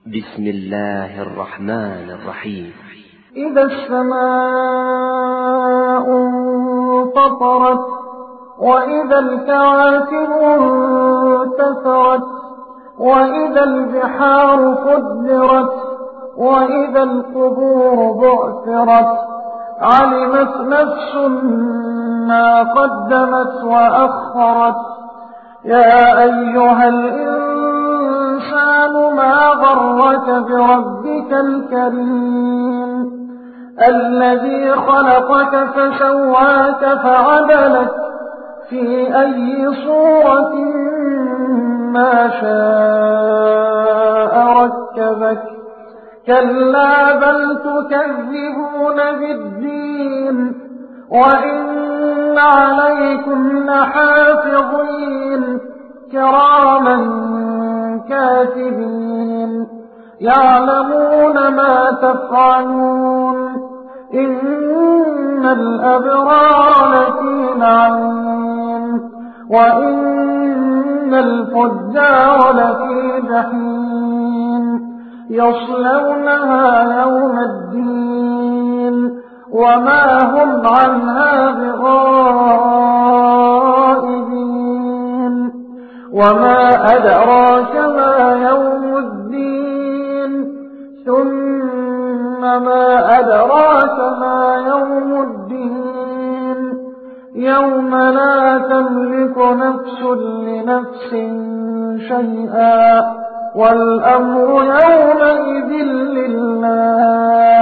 بسم الله الرحمن الرحيم. إذا السماء انفطرت وإذا الكواكب انتثرت وإذا البحار فجرت وإذا القبور بعثرت علمت نفس ما قدمت وأخرت. يا أيها الإنسان ما غرك بربك الكريم الذي خلقك فسواك فعدلك في أي صورة ما شاء ركبك. كلا بل تكذبون بالدين وإن عليكم لحافظين كراما كاتبين يعلمون ما تفعلون. إن الأبرار لفي نعيم وإن الفجار لفي جحيم يصلونها يوم الدين وما هم عنها بغائبين. وما أدراك ما يوم الدين ثم ما أدراك ما يوم الدين يوم لا تملك نفس لنفس شيئا والأمر يومئذ لله.